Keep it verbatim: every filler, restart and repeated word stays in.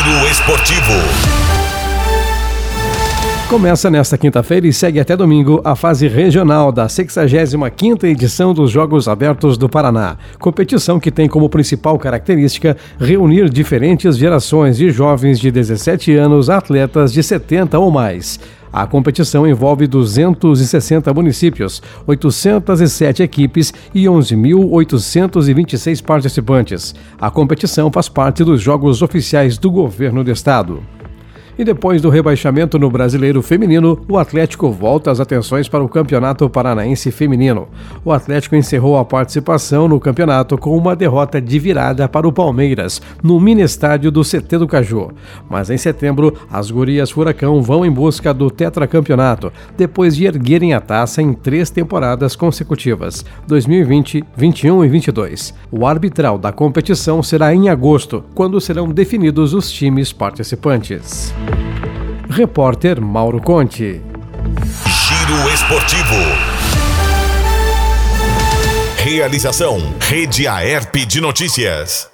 Giro Esportivo. Começa nesta quinta-feira e segue até domingo a fase regional da sexagésima quinta edição dos Jogos Abertos do Paraná, competição que tem como principal característica reunir diferentes gerações de jovens de dezessete anos a atletas de setenta ou mais. A competição envolve duzentos e sessenta municípios, oitocentas e sete equipes e onze mil oitocentos e vinte e seis participantes. A competição faz parte dos Jogos Oficiais do Governo do Estado. E depois do rebaixamento no Brasileiro Feminino, o Atlético volta as atenções para o Campeonato Paranaense Feminino. O Atlético encerrou a participação no campeonato com uma derrota de virada para o Palmeiras, no mini estádio do C T do Caju. Mas em setembro, as gurias Furacão vão em busca do tetracampeonato, depois de erguerem a taça em três temporadas consecutivas, dois mil e vinte, vinte e um e vinte e dois. O arbitral da competição será em agosto, quando serão definidos os times participantes. Repórter Mauro Conte. Giro Esportivo. Realização: Rede Aerp de Notícias.